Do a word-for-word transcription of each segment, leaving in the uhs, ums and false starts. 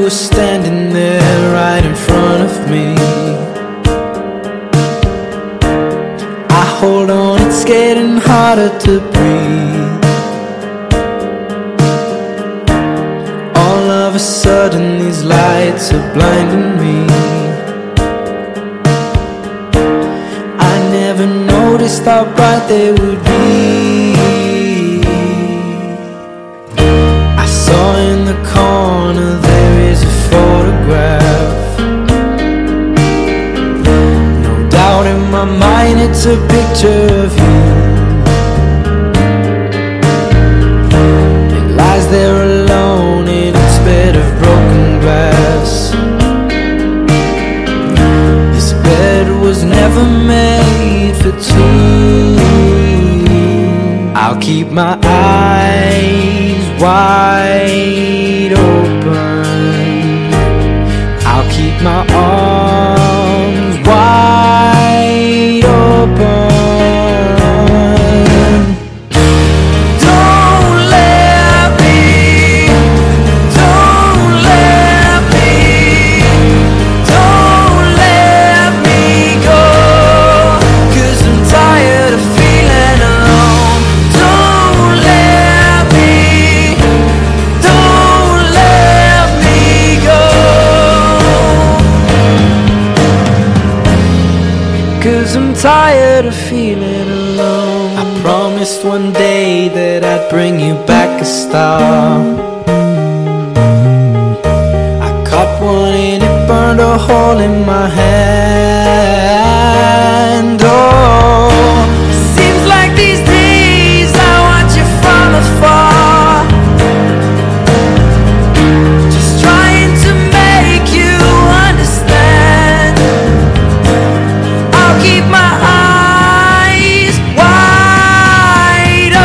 were standing there right in front of me. I hold on, it's getting harder to breathe. All of a sudden these lights are blinding me. I never noticed how bright they would be. I saw in the corner there is a photograph. No doubt in my mind it's a picture of you. It lies there alone in its bed of broken glass. This bed was never made for two. I'll keep my eyes wide open. I'll keep my arms wide open. Don't let me, don't let me, don't let me go, 'cause I'm tired of feeling alone. Don't let me, don't let me go, 'cause I'm tired of feeling alone. I promised one day that I'd bring you back a star. I caught one and it burned a hole in my hand. Oh, seems like these days I watch you from afar, just trying to make you understand. I'll keep my eyes wide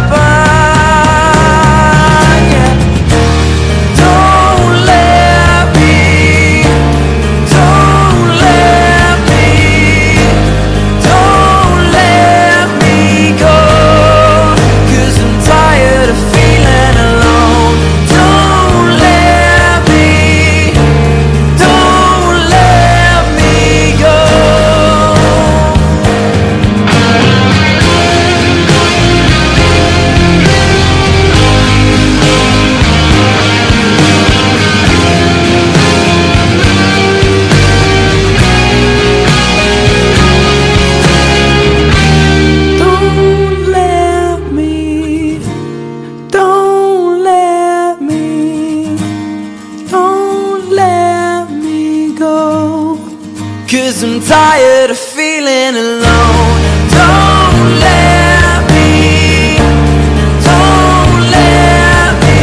open, yeah. Don't let me, don't let me, don't let me go, 'cause I'm tired of feeling alone. Don't let me, don't let me go. Don't let me, don't let me, don't let me go, 'cause I'm tired of feeling alone. Don't let me, don't let me,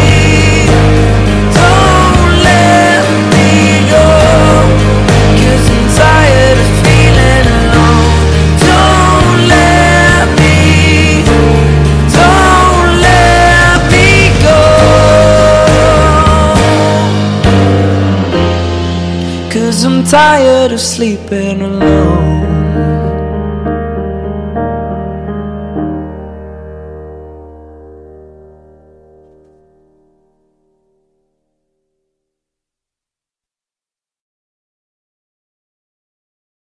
don't let me go, 'cause I'm tired of feeling alone. Don't let me, don't let me go, 'cause I'm tired of sleeping alone.